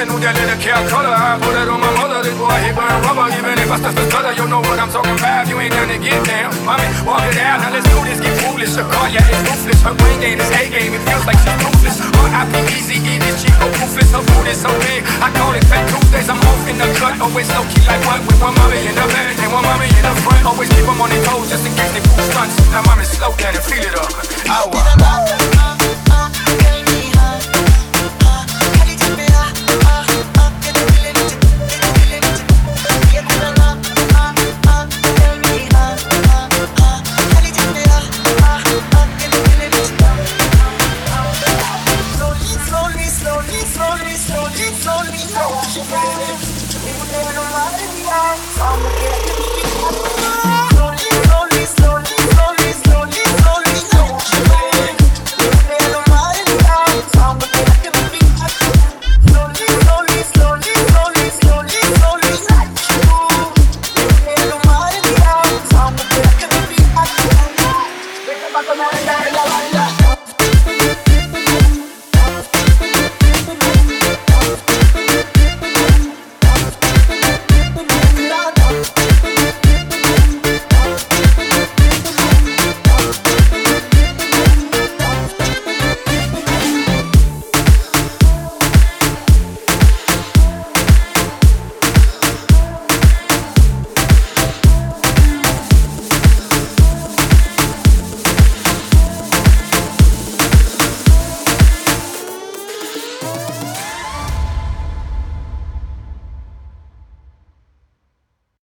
the new that little care color. I put it on my mother, this boy he burn rubber. Even if I touch the stutter, you know what I'm talking about. You ain't done to get down. Mommy, walk it out, now let's do this, get foolish. Her car, yeah, it's ruthless. Her brain game is A game, it feels like she's ruthless. R.I.P. Easy, this Chico ruthless. Her food is so big, I call it Fat Tuesdays. I'm off in the cut, always low key like what? With one mommy in the back and one mommy in the front. Always keep them on their toes just in case they pull stunts. Now mommy slow down and feel it up. Slowly, slowly, slowly, slowly.